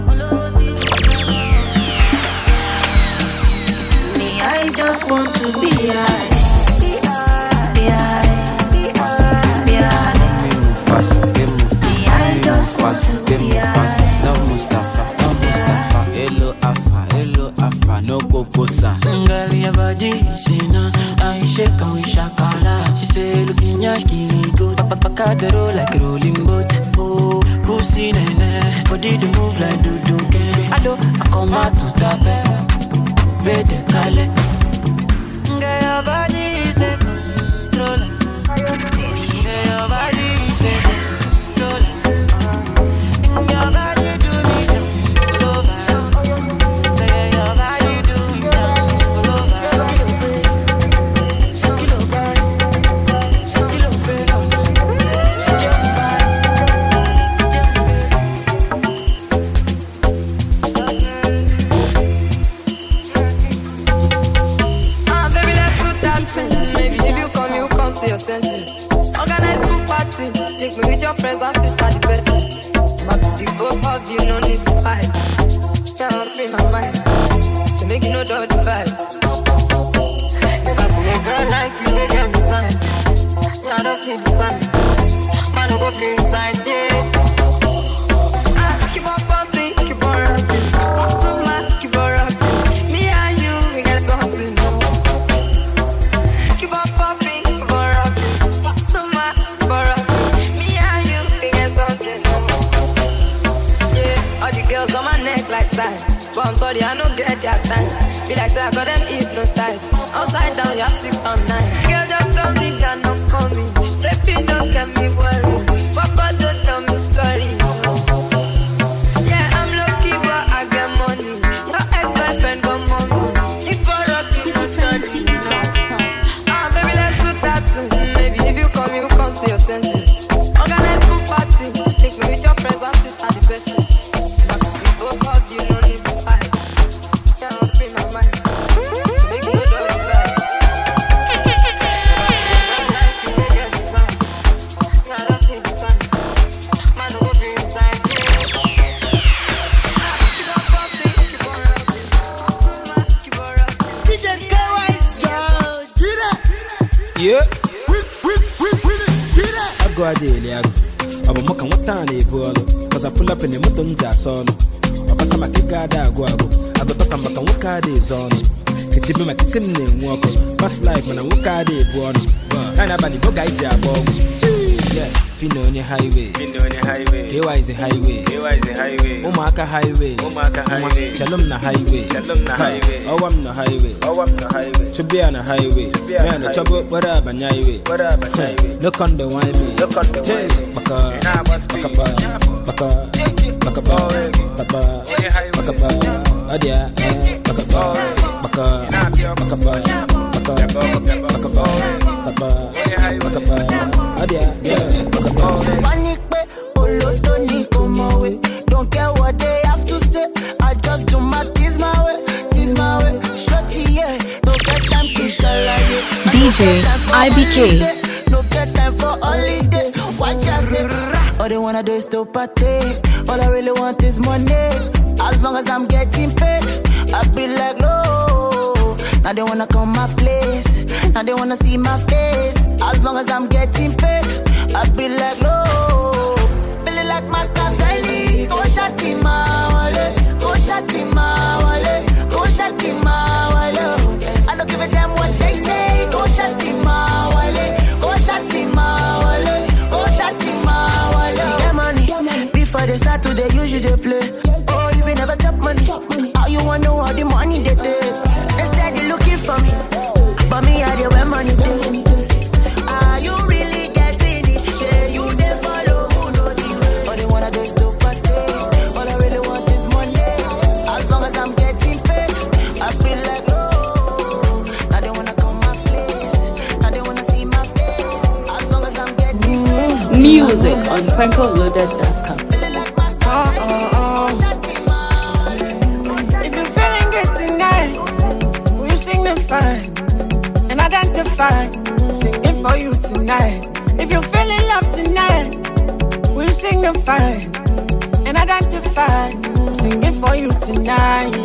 [SPEAKER 2] Me, I just want to be high, be high, be high. Me, I just want to be high.
[SPEAKER 5] No Mustafa, no Mustafa. Hello Alpha, hello Alpha, no Kokosa.
[SPEAKER 11] Girl, your body is in a I shake and we shakala. She say looking yash, give me good. Papa paka the roll like rolling boat. Oh, pussy nene, body the move like do do get. Hello, I come out to tape, be the kale. Girl, your body is a controller. Girl, your body is a controller. Your body do me down over. Say your body do me down over. Kilo body, kilo feel on
[SPEAKER 22] Ah, baby, let's do something. Maybe if you come, you come to your senses. Organize group party. Take me with your friends and sister the best. My beauty, both of you, no need to fight. Can't free my mind. So make you know the vibe. If I see a girl like you, make every sign. Yeah, I don't see the sign. Man, I go play inside, yeah. Ah, keep on pumping, keep on rocking. So much, keep on rocking. Me and you, we got something. Keep on pumping, keep on rocking. So much, keep on rocking. Me and you, we got something. Yeah, all the girls on my neck like that. But I'm sorry, I don't get their time. Feel like say I got them hypnotized. Upside down, you have six on nine. Girl, just tell me that not coming. Baby, don't get me worried. Fuck God, just tell me sorry. Yeah, I'm lucky, but I get money. Your ex-boyfriend got money. You got rocking, no study. Ah, baby, let's do that too. Maybe if you come, you come to your senses. Organize group party. Take me with your friends and sister the best. Both of you, no need to fight. Can't free my mind. So make you know the vibe.
[SPEAKER 5] Yeah. I go a daily. I'm a mock and what time they pull. Cause I pull up in the mutton jas on. Papa sama kigada go ago. I go talk about what card is on. It's even my sim name walk. Past life when I walk out there, born. And I'm a boga jab. Yeah, Fino on your highway. Fino on your highway. Here is the highway. Here is the highway. Umaka highway. Umaka highway. Shalom na highway. Shalom na highway. Oh, I'm the highway. Oh, I'm the highway. Should be on a highway. Man, the trouble, what up, and highway. What up, and highway. Look on the wine me. Look on the wine me. Baka, baka, baka, baka, baka, baka, baka, Adia, baka, baka, baka, baka, baka, Adia, yeah, baka,
[SPEAKER 21] don't care what they have to say. I just do my tease my way, tease my way. Shorty, yeah, no get time to shalaye.
[SPEAKER 20] D J I B K.
[SPEAKER 21] No get time for holiday. Watch out, say, all they wanna do is to party. All I really want is money. As long as I'm getting paid, I be like, no. Now they wanna come my place. Now they wanna see my face. As long as I'm getting paid, I be like, no. Feeling like my Machiavelli. Go shati ma wale. Go shati ma wale. Go shati ma wale. I don't give a damn what they say. Go shati ma wale. Go shati ma wale. Go shati ma wale. Get money. Get money. Before they start to, they usually play. Oh, you ain't never top money. How you wanna know how the money they taste? Instead they looking for me, but me I dey where money dey. Are you really getting it? Say you dey follow who know the way. All they wanna do is to party. All I really want is money. As long as I'm getting paid, I feel like oh. Now they wanna come my place. Now they wanna see my face. As long as I'm getting paid.
[SPEAKER 1] Music on Franco Loaded dot com.
[SPEAKER 21] And identify, singing for you tonight. If you feel in love tonight, we'll signify and identify, singing for you tonight.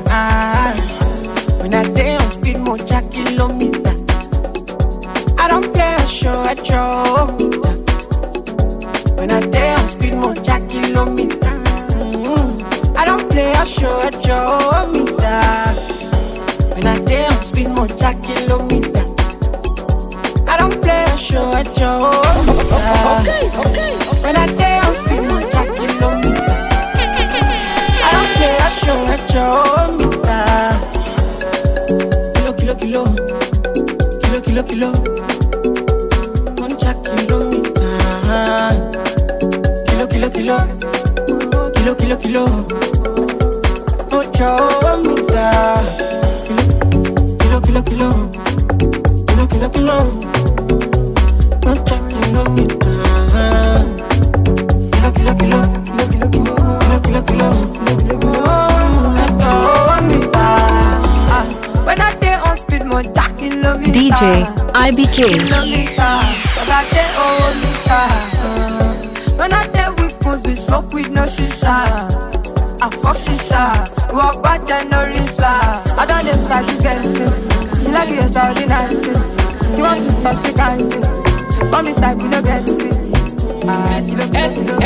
[SPEAKER 21] When I day on speed, more jack kilometer. I don't play a show at your meter. When I day on speed, more jack kilometer. I don't play a show at your meter. When I day on speed, more jack kilometer. I don't play a show at your okay, okay. When I day on speed, more jack kilometer. I don't play a show at your meter. Kilo, kilo, kilo. Kilo, kilo, kilo. One jack kilometer. Kilo, kilo, kilo. Kilo, kilo, kilo. Oh, your meter. Kilo, kilo, kilo, kilo, kilo, one check kilometer. Kilo, kilo, kilo, kilo, kilo, kilo, kilo, kilo, kilo, when I day on speed, more jack kilometer.
[SPEAKER 20] D J I B K.
[SPEAKER 21] When I day with guns, we smoke with no shisha. I fuck shisha. Walk back January star. I don't decide this girl since. She like the extraordinary things. She wants to touch, she can't resist. Come inside, we don't get this. Ah, kilo, kilo, kilo.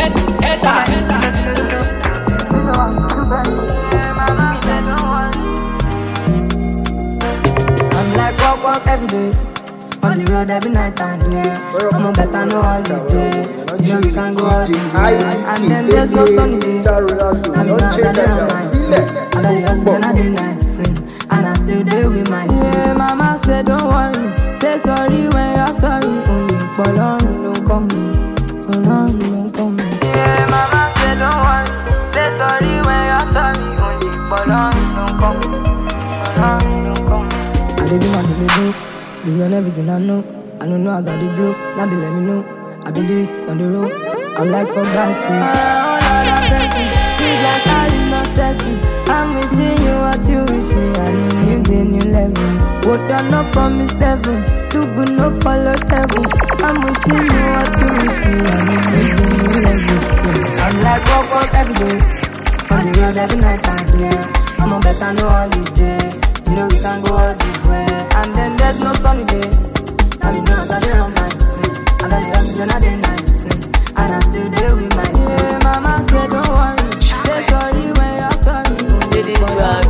[SPEAKER 21] I'm like walk, walk every day. On the road every night and day. I'm a better no holiday. You know we can go out and then there's no sunny day. I'm in another night. And then the husband and the night. And I still there with my yeah, mama said don't worry. Say sorry when you're sorry. Only for long, don't call me. For long, don't call me. Yeah, mama said don't worry. Say sorry when you're sorry. Only for long, don't call me. For long, don't call me. I did want to be broke. Beyond everything I know. I don't know how that they broke. Now they let me know. I been the risk on the road. I'm like fuck that shit. Oh, Lord, I'm thankful. Please like how you not stress me. I'm wishing you what you wish me. I need the new level. What you not promised heaven. Do good no follow devil. I'm wishing you what you wish me. I need the new level. I'm like walk walk every day. On the road every night and day. I'm a better no holiday. You know we can go all the way. And then there's no sunny day. I mean no that they don't mind. And then the oxygen at the night. And I'm still there with my yeah, mama said don't worry. Say sorry when you're sorry. It is right.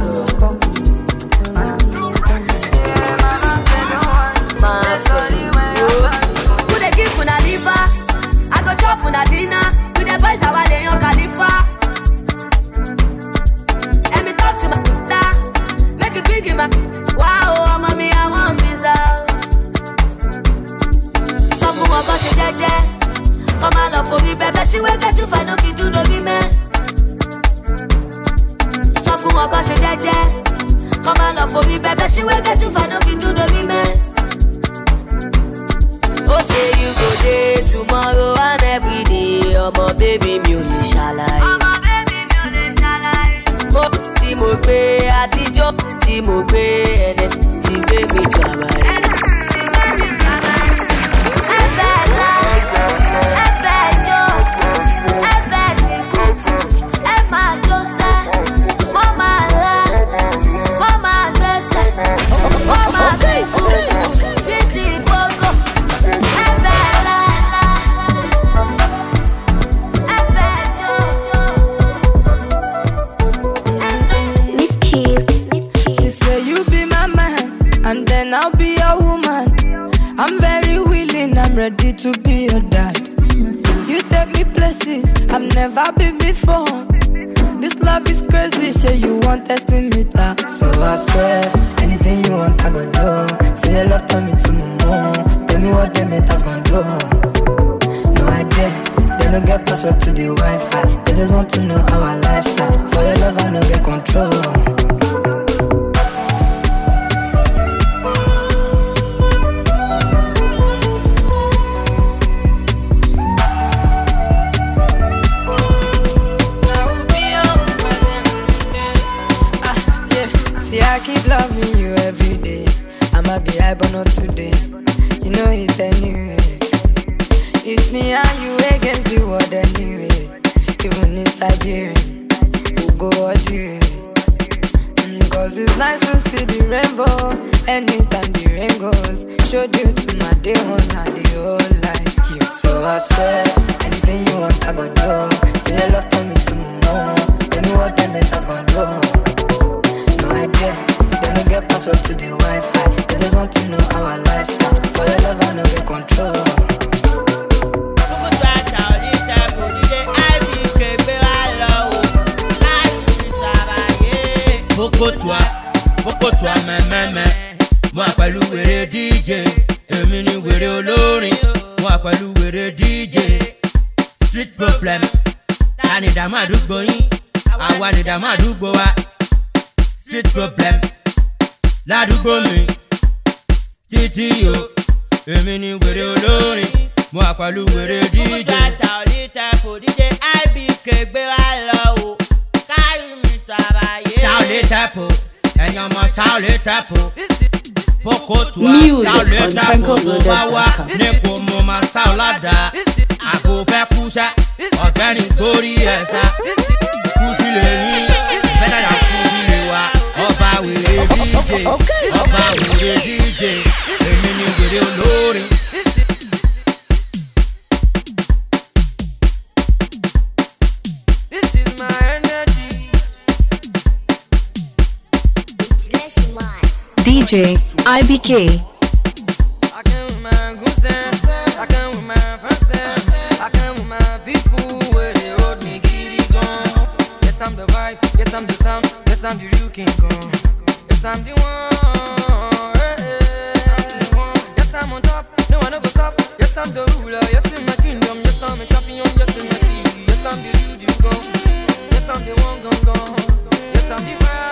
[SPEAKER 21] My sorry when you're sorry. Who they give for the liver?
[SPEAKER 6] for me, baby, see where get too far, don't be do the women. Oh, say you go there tomorrow and every day. Oh, my baby, me only shalai. Oh, my baby, me only shalai. Mo ti mo pe atijo ti mo pe ene ti pe mi trabai. Efe la, efe jo, efe ti kuku, efa jose, mama la, mama gbese, mama kuku, biti bogo.
[SPEAKER 22] And then I'll be your woman. I'm very willing, I'm ready to be your dad. You take me places I've never been before. This love is crazy, sure you want testing me that. So I swear, anything you want I go do. Say your love, tell me to my mom. Tell me what them haters gon' do. No idea, they don't get password to the Wi-Fi. They just want to know our lifestyle. For your love I no get control. I keep loving you every day. I'ma be high but not today. You know it anyway. It's me and you against the world anyway. Even inside here, we'll go all day. mm, Cause it's nice to see the rainbow. Anytime the rain goes. Showed you to my day ones and they all like you. So I swear, anything you want I go do. Say your love, tell me to my mom. Tell me what them haters gon' do. Idea. They don't get password to the Wi-Fi. They just want to know our lifestyle. For your love, I know get control.
[SPEAKER 15] Boko toi, boko toi, me me me. Moi pẹ̀lú wèrè D J, èmi ni wèrè olórin. Moi pẹ̀lú wèrè D J. Street problem. Ta ni dààmú àdúgbò yín? Àwa ni dààmú àdúgbò wa. Street problem, ládùúgbò mi, títí yo, èmi ni wèrè olórin, mo wà pẹ̀lú wèrè D J. Gbogbo Saudi Temple, D J I B K gbé wa lọ o, káyì mi tàbáyé. Saudi Temple, ẹ̀yin ọmọ Saudi Temple, Boko toi, Saudi Temple, mo bá wá ní kò mo máa sá ọ ládàá, àgò fẹ́ kúṣẹ́, ọ̀gbẹ́ni gorí ẹ̀sà, kú sílẹ̀ yín, bẹ́ẹ̀ náà kú sílẹ̀ wá. Ọba wèrè D J, ọba wèrè D J, èmi ni wèrè olórin. This is my energy.
[SPEAKER 20] D J I B K.
[SPEAKER 22] I came with my goose dance, I came with my first dance, I came with my people where they hold me giddy gone. Yes, I'm the vibe, yes, I'm the sound, yes, I'm the real King Kong. Yes, I'm the one. Yes, I'm on top, no one ever stop. Yes, I'm the ruler, yes, in my kingdom. Yes, I'm a champion, yes, in my city. Yes, I'm the real deal gone. Yes, I'm the one gone gone. Yes, I'm the vibe.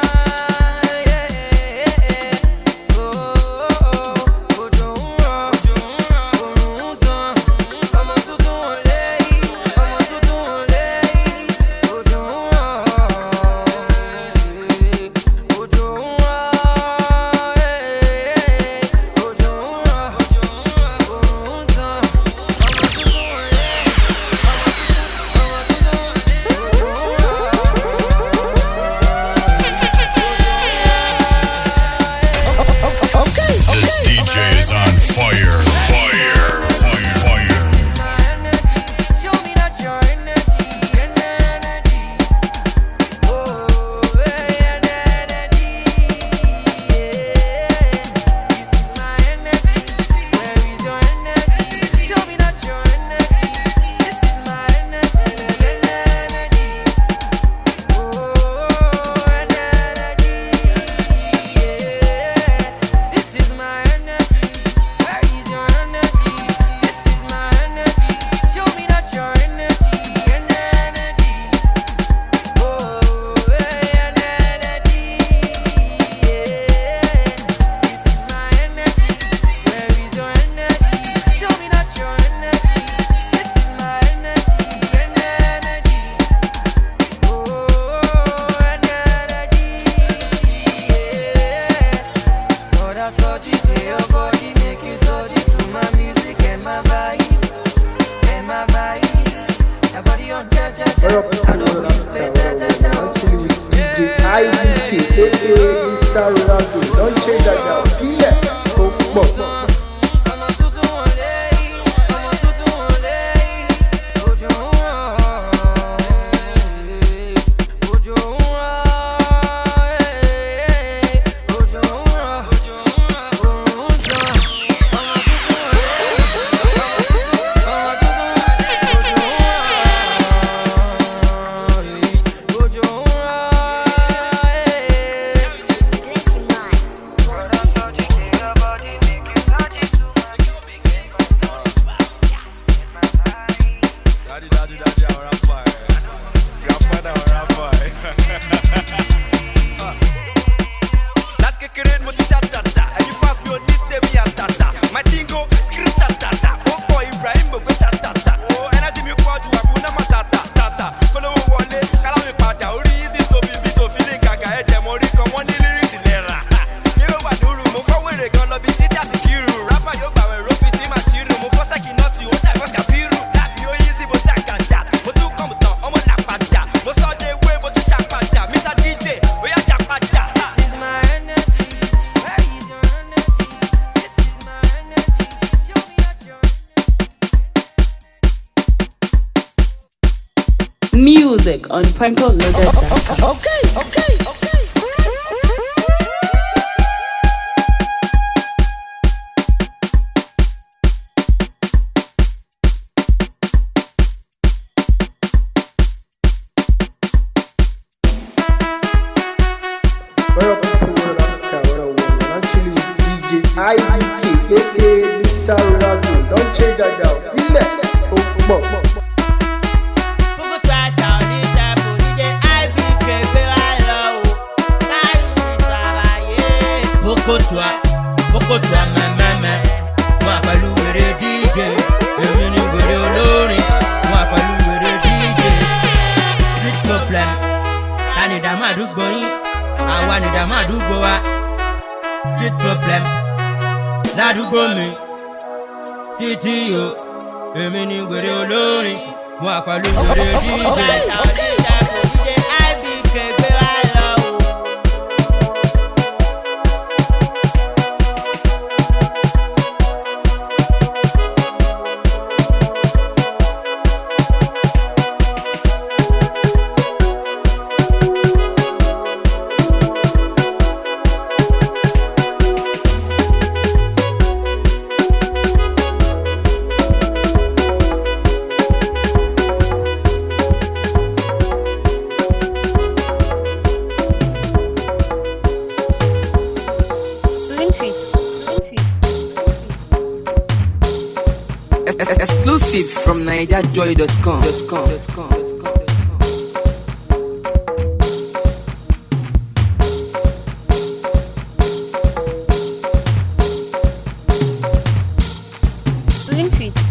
[SPEAKER 10] Is on fire, fire, fire, fire.
[SPEAKER 22] Show me that your energy, energy. Oh, energy. Yeah. This is my energy. Where is your energy? Show me that your energy. This is my energy, energy. Oh, energy. Yeah. This is my energy. Where is your
[SPEAKER 9] Mister Ronaldo, don't change that now. Feel it. Oh, boy.
[SPEAKER 1] Music on Franco Loaded.
[SPEAKER 9] Okay, okay, okay. What up, people? What up, Africa? What up, world? I'm actually D J I B K, aka Mister Ronaldo. Don't change that now. Feel it. Oh, boy.
[SPEAKER 15] Bokotwa, Bokotwa, mama, moi pas louer le D J, et venu louer l'olori, moi pas louer le D J. Street problem, ani dama du boy, awani dama du boa. Street problem, la du gomi, titi yo, et venu louer l'olori, moi pas louer le D J.
[SPEAKER 12] Exclusive from Niger Joy dot com.
[SPEAKER 3] Slim Treat.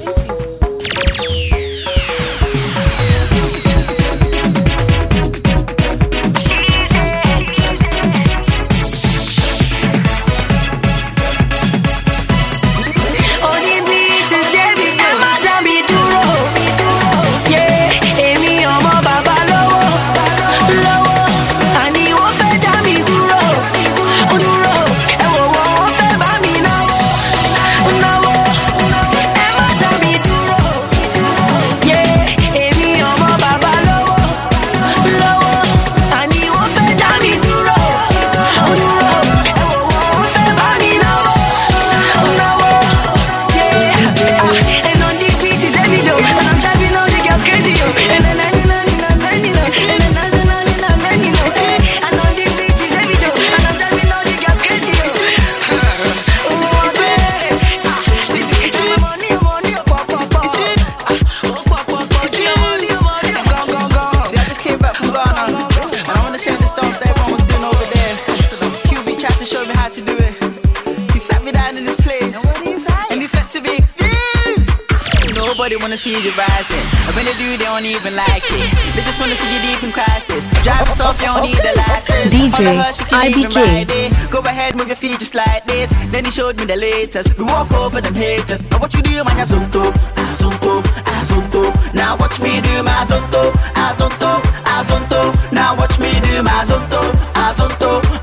[SPEAKER 14] Nobody wanna see you rising. And when they do, they don't even like it. They just wanna see you deep in crisis. Drive us off, you don't need a license.
[SPEAKER 3] D J I B K.
[SPEAKER 14] Go ahead, move your feet just like this. Then he showed me the latest. We walk over them haters. Now what you do, man, azonto, azonto, azonto. Now watch me do my azonto, azonto, azonto. Now watch me do my azonto, azonto,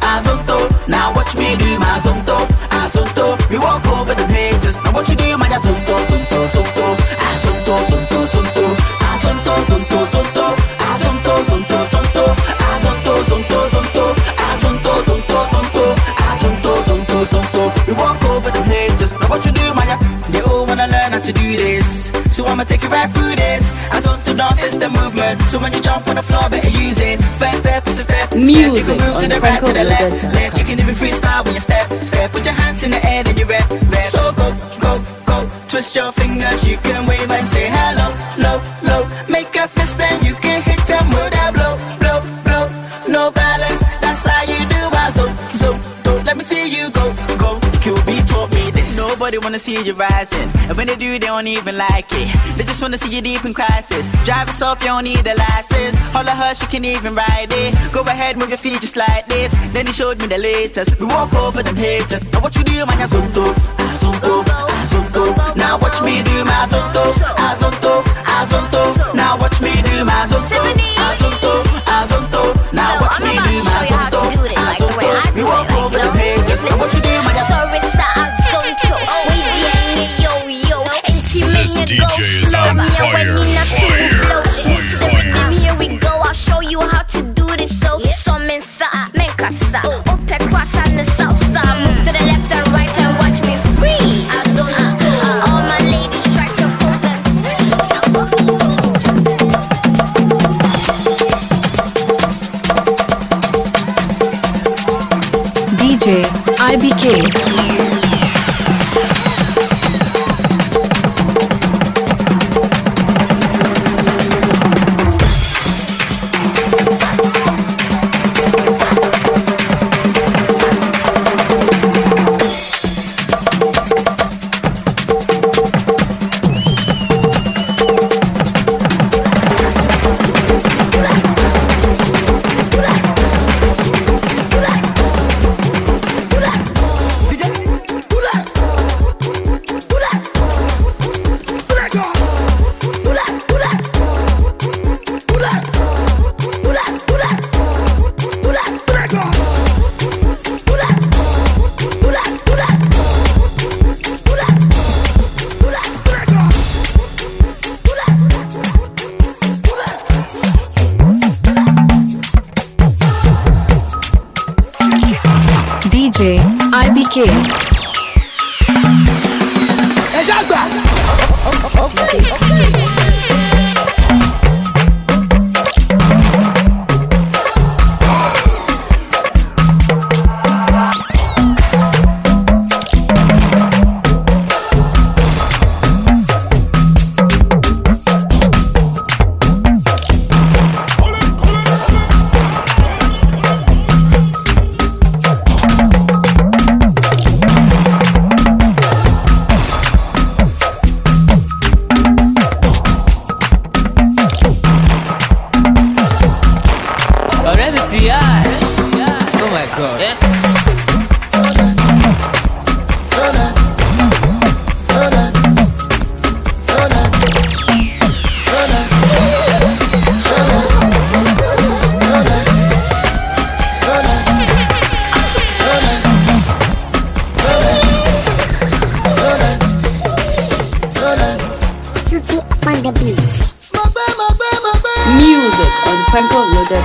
[SPEAKER 14] I'ma take you right through this. As on to dance, it's the movement. So when you jump on the floor, better use it. First step is a step.
[SPEAKER 1] Music
[SPEAKER 14] step. You can move
[SPEAKER 1] on
[SPEAKER 14] to the
[SPEAKER 1] the
[SPEAKER 14] right, to the left.
[SPEAKER 1] Franco
[SPEAKER 14] Left, you can even freestyle when you step. Step, put your hands in the air, then you rap. rap. So go, go, go. Twist your fingers, you can wave and say hello, low, low. Make a fist, then you can hit them with that blow, blow, blow. No balance, that's how you do. I zo, zo, zo. Let me see you go, go. Q B taught me this. Nobody wanna see you rising, and when they do, they don't even like it. They just wanna see you deep in crisis. Drive us off, you don't need the license. Holler her, she can even ride it. Go ahead, move your feet just like this. Then he showed me the latest. We walk over them haters. Now what you do, man? Azonto, azonto, azonto. Now watch me do my azonto, azonto, azonto. Now watch me do my azonto, azonto, azonto. Now watch me do my azonto, azonto. We walk over them haters. Now what you do, man?
[SPEAKER 10] This D J is on fire, fire, fire.
[SPEAKER 4] Here we go, I'll show you how to do this. So, some inside, make a stop. Open cross on the south side. Move to the left and right and watch me free. I don't know. All my ladies try to pose them.
[SPEAKER 20] D J I B K. D J I B K.
[SPEAKER 17] Ẹ ṣàgbà.
[SPEAKER 1] Music on Franco Loaded.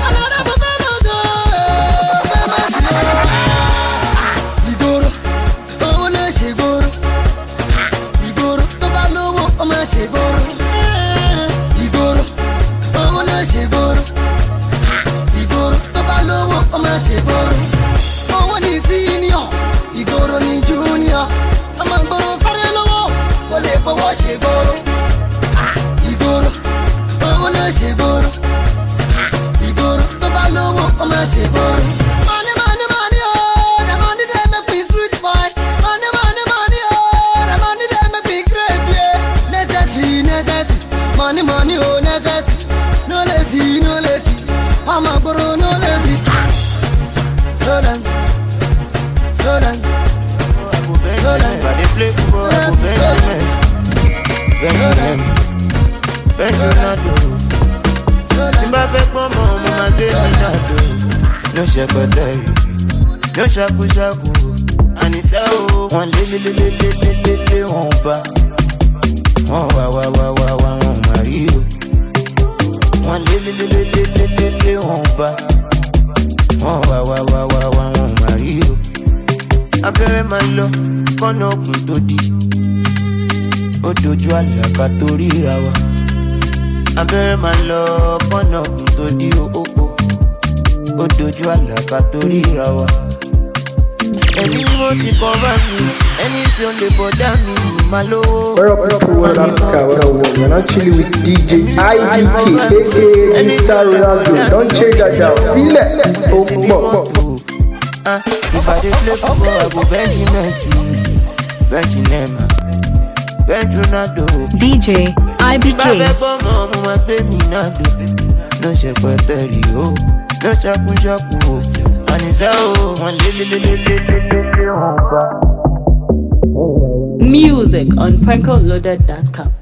[SPEAKER 17] Igoro, owó náà ṣe gbòòrò. Igoro, tó bá lówó, ó máa ṣe gbòòrò. Igoro, owó náà ṣe gbòòrò. Igoro, tó bá lówó, ó máa ṣe gbòòrò. Owó ní senior, Igoro ní junior. Ọmọ ìgboro sáré lọ́wọ́, kò lè fọwọ́ ṣe gbòòrò. Igoro, owó náà ṣe gbòòrò. Igoro, tó bá lówó, ó máa ṣe gbòòrò. Money, money, money, oh, the money they make me sweet boy. Money, money, money, oh, the money they make me great, yeah. Necessary, necessary, money, money, oh, necessary. No lazy, no lazy, I'm a bro, no lazy. Slow down, slow down, slow down.
[SPEAKER 13] But they play football, I go Benjamin. Benjamin, Benjamin. Simba fẹ́ pọ́n mọ́ ọmọ máa gbé mi náà tó. Ló ṣe pẹ̀tẹ́ yìí, ló ṣàkúṣàkú. Àníṣe o, wọ́n lé lé lé lé lé lé lé lé wọ́n bá. Wọ́n wá wá wá wá wá wọ́n máa rí o. Wọ́n lé lé lé lé lé lé lé lé wọ́n bá. Wọ́n wá wá wá wá wá wọ́n máa rí o. Abẹ́rẹ́ máa lọ, kọ́nà òkun tó di. ó dojú àlàkà torí ra wa. Abẹ́rẹ́ máa lọ kọ́nà tó di òpó, ó dojú àlàkà torí ra wa. Ẹni mo ti kọ́ bá mi, ẹni tí ó lè bọ̀dá mi máa lówó.
[SPEAKER 9] Where up people, where Africa, where I want. You're not chilling with D J I B K, aka Mister Ronaldo. Don't change that down. Feel it. Oh, come
[SPEAKER 13] Ah, if I dey play football, I go bench Messi, bench Neymar, bench Ronaldo.
[SPEAKER 20] D J I B K.
[SPEAKER 13] Bàbá bọ́ mọ́ mo máa gbé mi náà dò. Ló ṣe pẹ̀tẹ́rì o, ló ṣàkúṣàkú o. Àníṣe o, wọ́n lé lé lé lé lé lé lé lé wọ́n bá.
[SPEAKER 1] Music on Franco Loaded dot com.